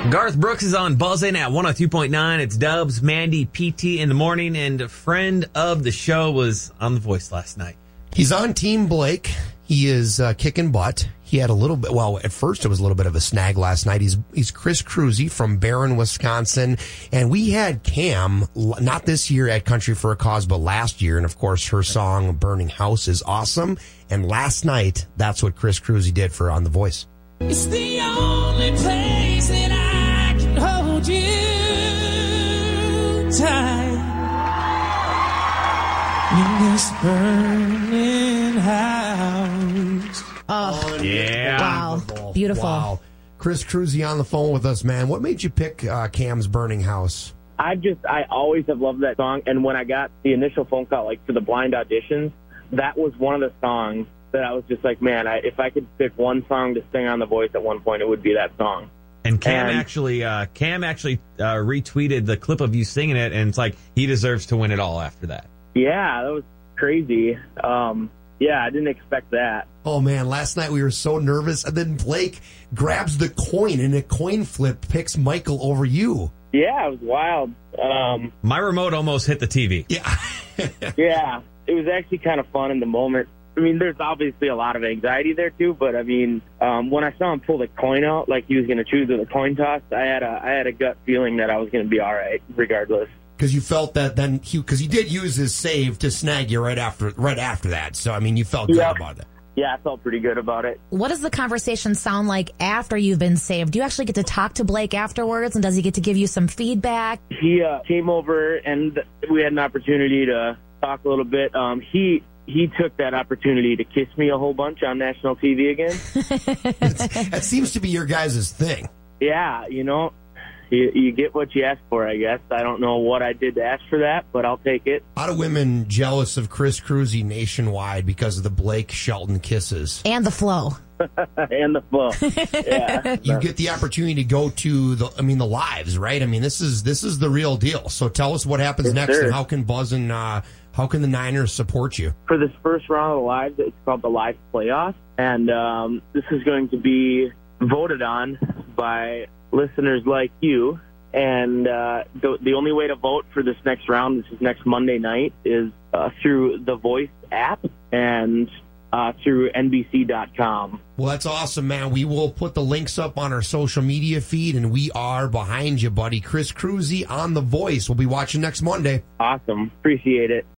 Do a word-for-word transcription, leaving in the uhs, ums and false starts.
Garth Brooks is on Buzzin' at one oh two point nine. It's Dubs, Mandy, P T in the morning, and a friend of the show was on The Voice last night. He's on Team Blake. He is uh, kicking butt. He had a little bit, well, at first it was a little bit of a snag last night. He's he's Chris Cruzy from Barron, Wisconsin. And we had Cam, not this year at Country for a Cause, but last year. And, of course, her song Burning House is awesome. And last night, that's what Chris Cruzy did for On The Voice. It's the only place that I can hold you tight in this burning house. Oh, yeah. Wow. Beautiful. Wow. Chris Cruzy on the phone with us, man. What made you pick uh, Cam's Burning House? I just, I always have loved that song. And when I got the initial phone call, like for the blind auditions, that was one of the songs that I was just like, man, I, if I could pick one song to sing on The Voice at one point, it would be that song. And Cam And- actually, uh, Cam actually uh, retweeted the clip of you singing it, and it's like he deserves to win it all after that. Yeah, that was crazy. Um, yeah, I didn't expect that. Oh, man, last night we were so nervous. And then Blake grabs the coin, and a coin flip picks Michael over you. Yeah, it was wild. Um, My remote almost hit the T V. Yeah. yeah, it was actually kind of fun in the moment. I mean, there's obviously a lot of anxiety there, too, but, I mean, um, when I saw him pull the coin out like he was going to choose with a coin toss, I had a I had a gut feeling that I was going to be all right, regardless. Because you felt that then he, because he did use his save to snag you right after, right after that. So, I mean, you felt good Yep. about it. Yeah, I felt pretty good about it. What does the conversation sound like after you've been saved? Do you actually get to talk to Blake afterwards, and does he get to give you some feedback? He uh, came over, and we had an opportunity to talk a little bit. Um, he he took that opportunity to kiss me a whole bunch on national T V again. That seems to be your guys' thing. Yeah, you know, you, you get what you ask for, I guess. I don't know what I did to ask for that, but I'll take it. A lot of women jealous of Chris Cruzy nationwide because of the Blake Shelton kisses. And the flow. And the flow. Yeah. You get the opportunity to go to the, I mean, the lives, right? I mean, this is this is the real deal. So tell us what happens Yes, next, sir. and how can Buzz and uh, how can the Niners support you? For this first round of the Live, it's called the Live Playoff, and um, this is going to be voted on by listeners like you. And uh, the, the only way to vote for this next round, this is next Monday night, is uh, through the Voice app and uh, through N B C dot com. Well, that's awesome, man. We will put the links up on our social media feed, and we are behind you, buddy. Chris Cruzy on The Voice. We'll be watching next Monday. Awesome. Appreciate it.